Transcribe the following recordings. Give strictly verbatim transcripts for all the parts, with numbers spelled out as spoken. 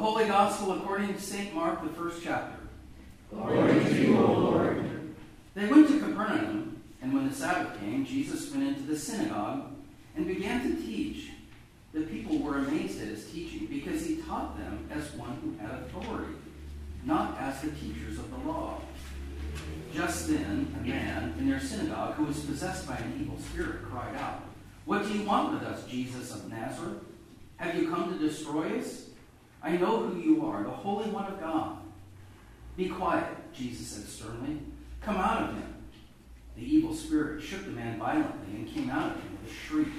Holy Gospel according to Saint Mark, the first chapter. Glory to you, O Lord. They went to Capernaum, and when the Sabbath came, Jesus went into the synagogue and began to teach. The people were amazed at his teaching, because he taught them as one who had authority, not as the teachers of the law. Just then, a man in their synagogue who was possessed by an evil spirit cried out, "What do you want with us, Jesus of Nazareth? Have you come to destroy us? I know who you are, the Holy One of God." "Be quiet," Jesus said sternly. "Come out of him." The evil spirit shook the man violently and came out of him with a shriek.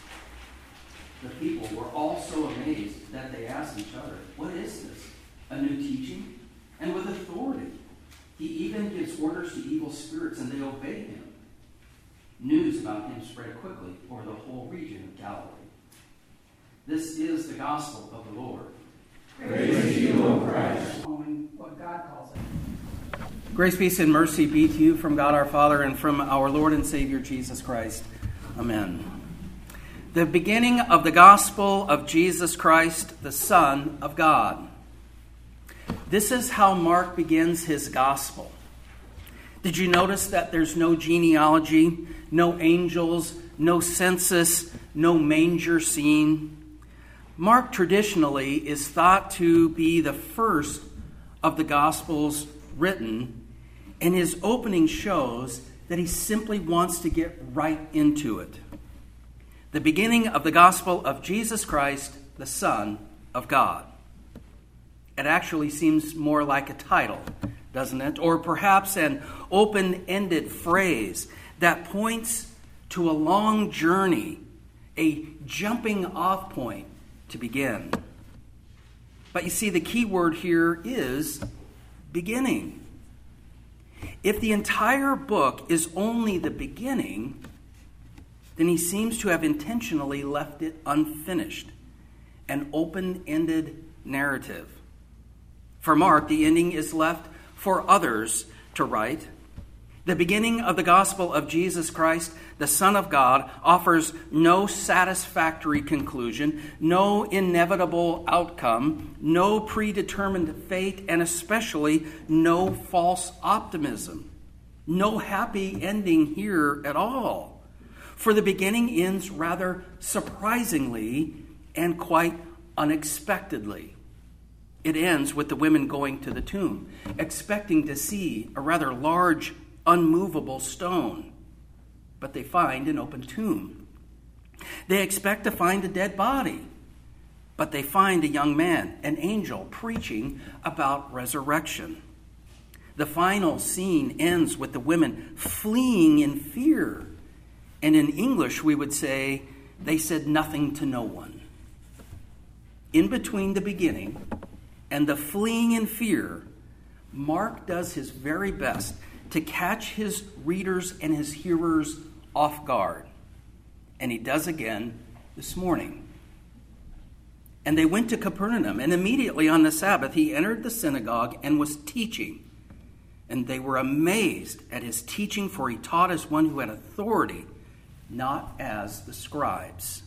The people were all so amazed that they asked each other, "What is this? A new teaching? And with authority. He even gives orders to evil spirits, and they obey him." News about him spread quickly over the whole region of Galilee. This is the gospel of the Lord. Praise to you, O Christ. What God calls it. Grace, peace, and mercy be to you from God our Father and from our Lord and Savior Jesus Christ. Amen. The beginning of the gospel of Jesus Christ, the Son of God. This is how Mark begins his gospel. Did you notice that there's no genealogy, no angels, no census, no manger scene? Mark traditionally is thought to be the first of the Gospels written, and his opening shows that he simply wants to get right into it. The beginning of the Gospel of Jesus Christ, the Son of God. It actually seems more like a title, doesn't it? Or perhaps an open-ended phrase that points to a long journey, a jumping off point to begin. But you see, the key word here is beginning. If the entire book is only the beginning, then he seems to have intentionally left it unfinished, an open-ended narrative. For Mark, the ending is left for others to write. The beginning of the gospel of Jesus Christ, the Son of God, offers no satisfactory conclusion, no inevitable outcome, no predetermined fate, and especially no false optimism. No happy ending here at all. For the beginning ends rather surprisingly and quite unexpectedly. It ends with the women going to the tomb, expecting to see a rather large, unmovable stone. But they find an open tomb. They expect to find a dead body. But they find a young man, an angel, preaching about resurrection. The final scene ends with the women fleeing in fear. And in English, we would say, they said nothing to no one. In between the beginning and the fleeing in fear, Mark does his very best to catch his readers and his hearers off guard. And he does again this morning. And they went to Capernaum, and immediately on the Sabbath he entered the synagogue and was teaching. And they were amazed at his teaching, for he taught as one who had authority, not as the scribes.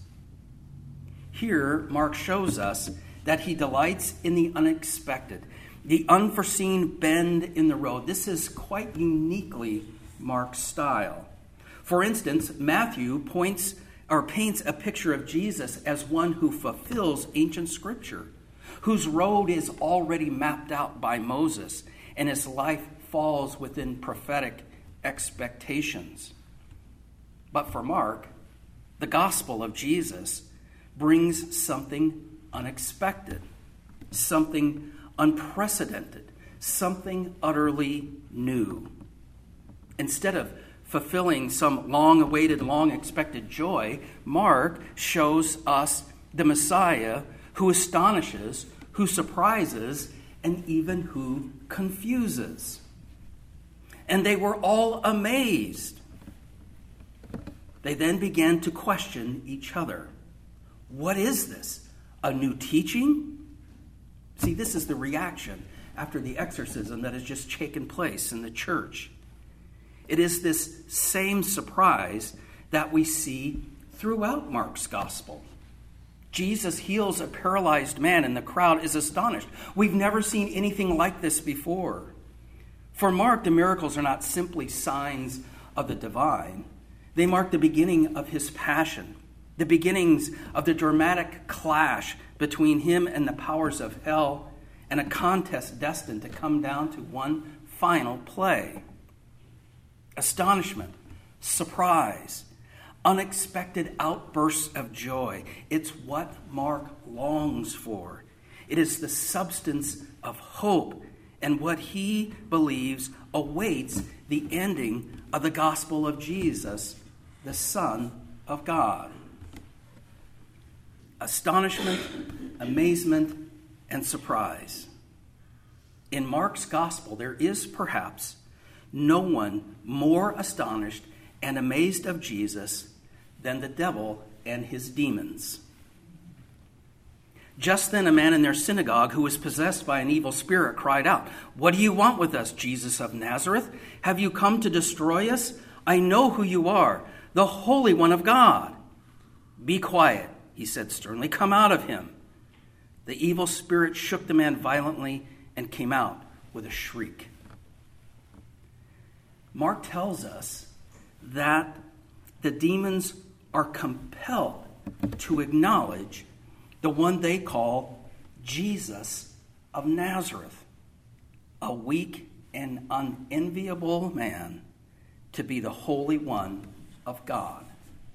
Here, Mark shows us that he delights in the unexpected, the unforeseen bend in the road. This is quite uniquely Mark's style. For instance, Matthew points or paints a picture of Jesus as one who fulfills ancient scripture, whose road is already mapped out by Moses, and his life falls within prophetic expectations. But for Mark, the gospel of Jesus brings something unexpected, something unprecedented, something utterly new. Instead of fulfilling some long-awaited, long-expected joy, Mark shows us the Messiah who astonishes, who surprises, and even who confuses. And they were all amazed. They then began to question each other. What is this? A new teaching? See, this is the reaction after the exorcism that has just taken place in the church. It is this same surprise that we see throughout Mark's gospel. Jesus heals a paralyzed man, and the crowd is astonished. We've never seen anything like this before. For Mark, the miracles are not simply signs of the divine. They mark the beginning of his passion, the beginnings of the dramatic clash between him and the powers of hell, and a contest destined to come down to one final play. Astonishment, surprise, unexpected outbursts of joy. It's what Mark longs for. It is the substance of hope and what he believes awaits the ending of the gospel of Jesus, the Son of God. Astonishment, amazement, and surprise. In Mark's gospel, there is perhaps no one more astonished and amazed of Jesus than the devil and his demons. Just then, a man in their synagogue who was possessed by an evil spirit cried out, "What do you want with us, Jesus of Nazareth? Have you come to destroy us? I know who you are, the Holy One of God." "Be quiet," he said sternly. "Come out of him." The evil spirit shook the man violently and came out with a shriek. Mark tells us that the demons are compelled to acknowledge the one they call Jesus of Nazareth, a weak and unenviable man, to be the Holy One of God.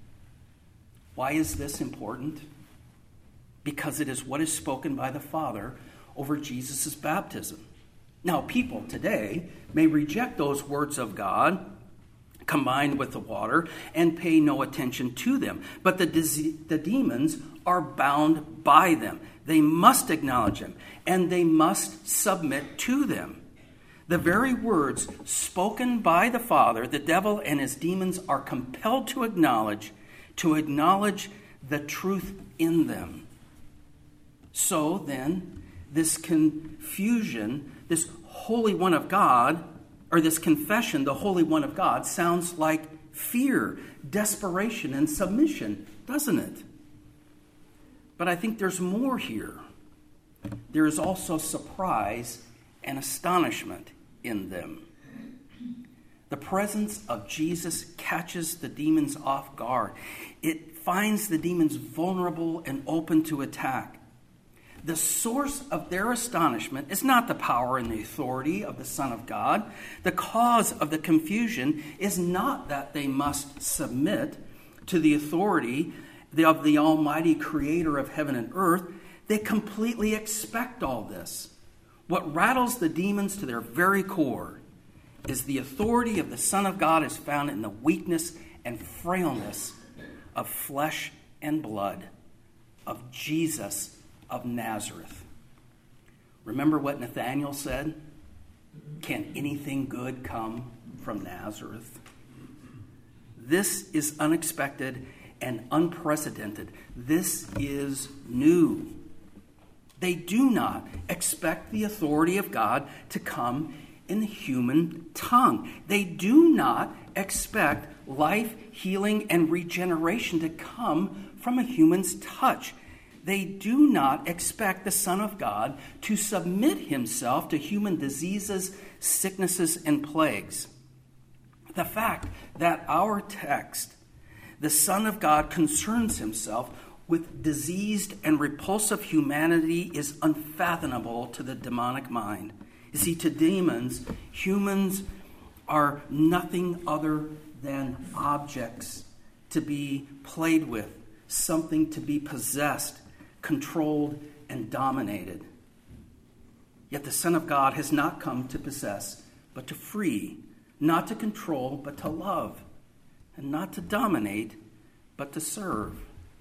Why is this important? Because it is what is spoken by the Father over Jesus' baptism. Now, people today may reject those words of God combined with the water and pay no attention to them. But the, the demons are bound by them. They must acknowledge them, and they must submit to them. The very words spoken by the Father, the devil and his demons are compelled to acknowledge, to acknowledge the truth in them. So then, this confusion, this Holy One of God, or this confession, the Holy One of God, sounds like fear, desperation, and submission, doesn't it? But I think there's more here. There is also surprise and astonishment in them. The presence of Jesus catches the demons off guard. It finds the demons vulnerable and open to attack. The source of their astonishment is not the power and the authority of the Son of God. The cause of the confusion is not that they must submit to the authority of the Almighty Creator of heaven and earth. They completely expect all this. What rattles the demons to their very core is the authority of the Son of God is found in the weakness and frailness of flesh and blood, of Jesus of Nazareth. Remember what Nathanael said? Can anything good come from Nazareth? This is unexpected and unprecedented. This is new. They do not expect the authority of God to come in the human tongue. They do not expect life, healing, and regeneration to come from a human's touch. They do not expect the Son of God to submit himself to human diseases, sicknesses, and plagues. The fact that our text, the Son of God, concerns himself with diseased and repulsive humanity is unfathomable to the demonic mind. You see, to demons, humans are nothing other than objects to be played with, something to be possessed, controlled, and dominated. Yet the Son of God has not come to possess, but to free, not to control, but to love, and not to dominate, but to serve.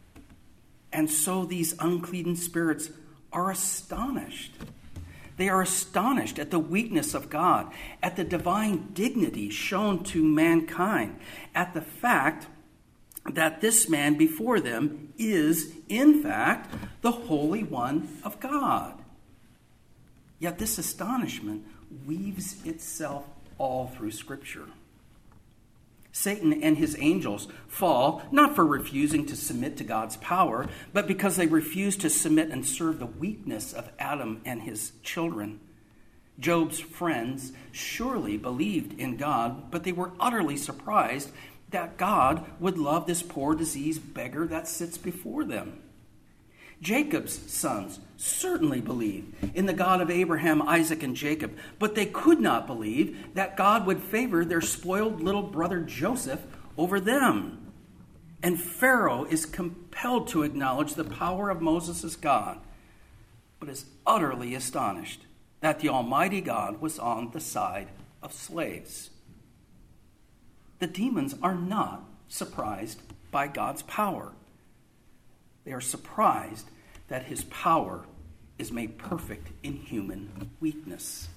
And so these unclean spirits are astonished. They are astonished at the weakness of God, at the divine dignity shown to mankind, at the fact that this man before them is, in fact, the Holy One of God. Yet this astonishment weaves itself all through Scripture. Satan and his angels fall not for refusing to submit to God's power, but because they refuse to submit and serve the weakness of Adam and his children. Job's friends surely believed in God, but they were utterly surprised that God would love this poor diseased beggar that sits before them. Jacob's sons certainly believed in the God of Abraham, Isaac, and Jacob, but they could not believe that God would favor their spoiled little brother Joseph over them. And Pharaoh is compelled to acknowledge the power of Moses' God, but is utterly astonished that the Almighty God was on the side of slaves. The demons are not surprised by God's power. They are surprised that his power is made perfect in human weakness.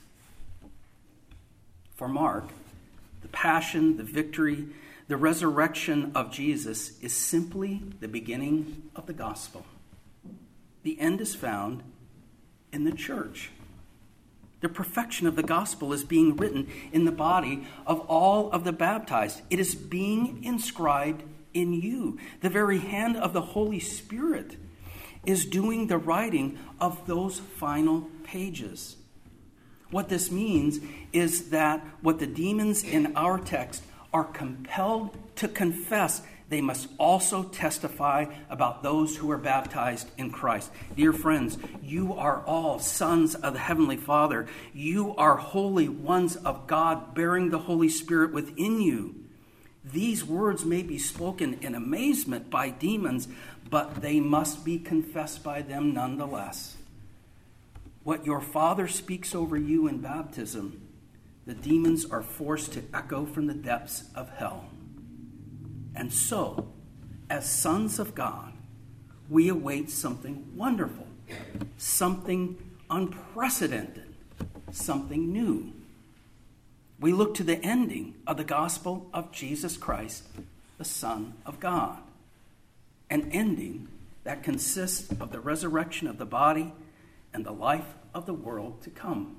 For Mark, the passion, the victory, the resurrection of Jesus is simply the beginning of the gospel. The end is found in the church. The perfection of the gospel is being written in the body of all of the baptized. It is being inscribed in you. The very hand of the Holy Spirit is doing the writing of those final pages. What this means is that what the demons in our text are compelled to confess, they must also testify about those who are baptized in Christ. Dear friends, you are all sons of the Heavenly Father. You are holy ones of God, bearing the Holy Spirit within you. These words may be spoken in amazement by demons, but they must be confessed by them nonetheless. What your Father speaks over you in baptism, the demons are forced to echo from the depths of hell. And so, as sons of God, we await something wonderful, something unprecedented, something new. We look to the ending of the gospel of Jesus Christ, the Son of God. An ending that consists of the resurrection of the body and the life of the world to come.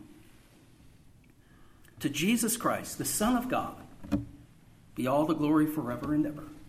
To Jesus Christ, the Son of God, be all the glory forever and ever.